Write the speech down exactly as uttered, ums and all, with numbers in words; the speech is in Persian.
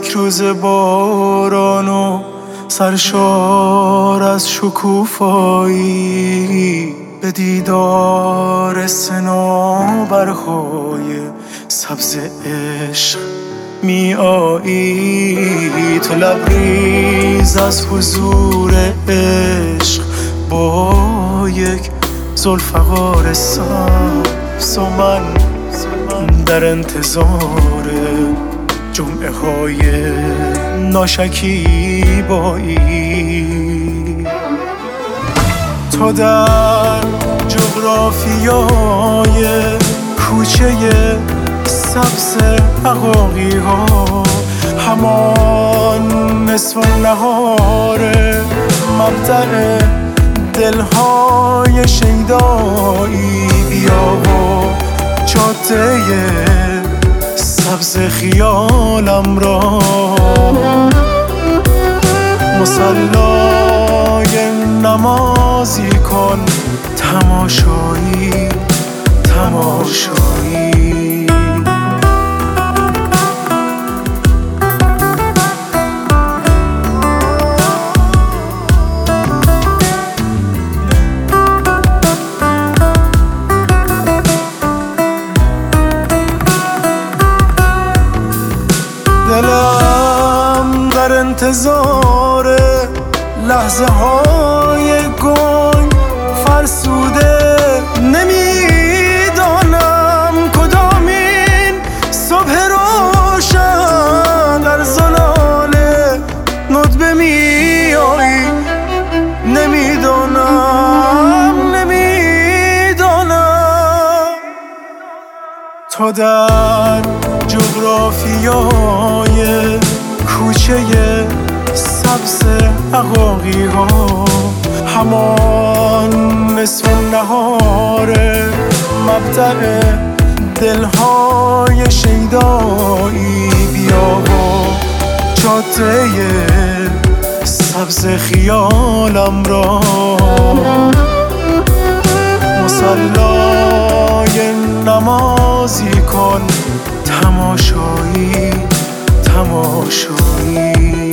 روز باران و سرشار از شکوفایی به دیدار صنوبرهای سبز عشق می آیی. تو لبریز از حضور عشق با یک ذوالفقار سبز و من در انتظار جمعه های ناشکیبایی. تو در جغرافیای کوچه سبز عقاقی ها همان نصف نهار مبدأ دلهای شیدایی. بیا و جاده سبز خیالم را مصلای نمازی کن. تماشایی تماشایی دلم در انتظار لحظه های گنگ فرسوده. نمیدانم کدامین صبح روشن در زلال ندبه می آیی. نمیدانم نمیدانم تو در جغرافیای کوچه سبز عقاقی ها همان نصف نهار مبدأ دلهای شیدایی. بیا و جاده سبز خیالم را مصلای نمازی کن. تماشایی تماشایی